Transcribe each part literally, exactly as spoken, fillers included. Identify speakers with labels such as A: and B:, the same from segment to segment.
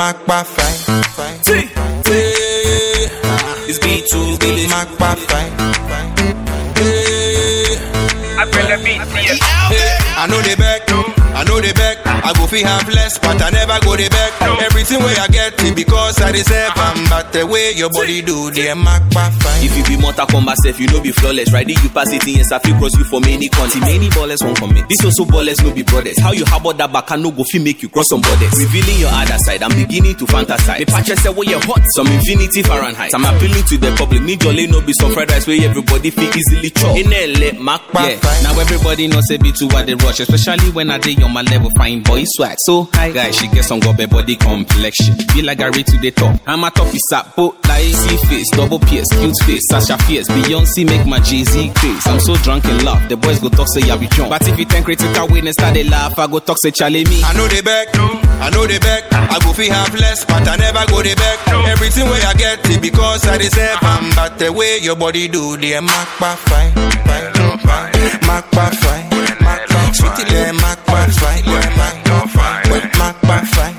A: Macba fine, fine.
B: It's B two, Billy.
A: Macba fine, fine.
B: I bring the beat to you.
A: I know they back, I know they back. I go fi have less, but I never go the back. Everything where I get it because I deserve am. But the way your body do, they Macba fine.
B: If you be Mortal Kombat self, you know be flawless. Right? You pass it in, yes, I feel cross you for many countries. Many ballers won't commit. This also ballers no be brothers. How you harbor that back and no go fi make you cross some borders. Revealing your other side, I'm beginning to fantasize. The patches say where you're hot, some infinity Fahrenheit. I'm appealing to the public. Me jolly no be some fried rice where everybody feel easily chop. In L A, Macba yeah. Fine. Now everybody knows say be too at the rush, especially when I dey on my level fine boy swag. So hi guys, she get some gobe body complexion. Feel like I read to the top. I'm a top is up, but like see face, double pierce, cute face, Sasha Fierce, Beyonce make my Jay-Z craze. I'm so drunk in love, the boys go talk say ya be drunk. But if you think critical witness start they laugh, I go talk say Charlie me.
A: I know they back, I know they back. I go fi have less, but I never go the back. Everything where I get it because I deserve am. But the way your body do, they Macba fine, fine, fine. Macba fine, Macba sweetie, they Macba fine, Macba fine, Macba fine.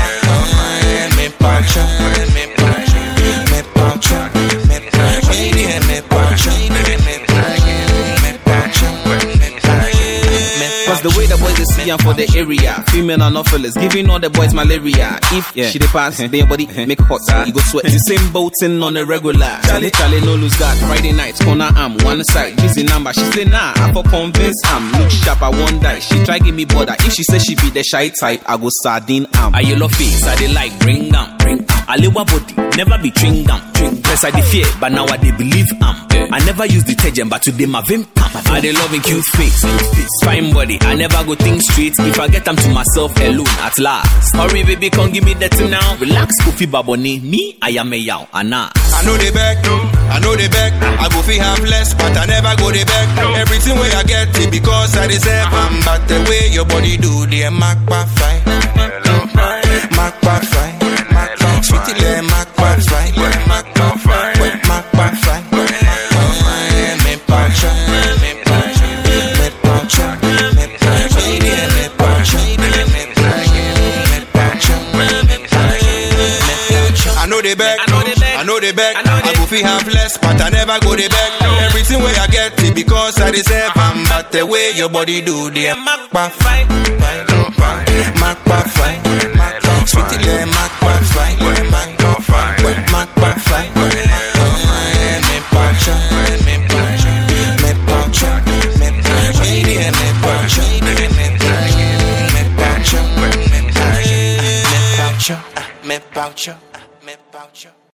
A: Me pacha, me pacha, me pacha, me pacha, me pacha, me pacha, me pacha.
B: Cause the way the boys they see am for the area, female anopheles giving all the boys malaria. If yeah. she dey pass, then your body make hot, you go sweat. The same boating on a regular. Charlie, Charlie, no lose God. Friday nights, corner arm, one side, busy number. She say nah, I for convince am. Look sharp, I won't die. She try give me border. If she say she be the shy type, I go sardine am. I yellow face, I dey like bring am, bring am. I lewa body, never be chewing gum. Press I dey fear, but now I dey believe am. I never use detergent, but today my vim pam. I dey loving cute face, fine body. I never go think straight if I get them to myself alone at last. Hurry baby, come give me that now. Relax, Kofi Baboni, me I am a yow, Anna.
A: I know they back, I know they back. I go fi have less, but I never go the back. Everything where I get it because I deserve am. But the way your body do, they Macba fine, Macba fine, Macba sweetie, they Macba fine, Macba fine, Macba fine. Me pacha, me pacha, me pacha, me pacha, me pacha, me pacha, me pacha. I know they back, I know they back. I go fi have less, but I never go the back. Everything where I get it because I deserve am. But the way your body do, they Macba fine, Macba fine, Macba sweetie, they Macba fine, Macba fine, Macba fine. Me pacha, me pacha, me pacha, me pacha, me pacha, me pacha, me pacha, me pacha, me pacha.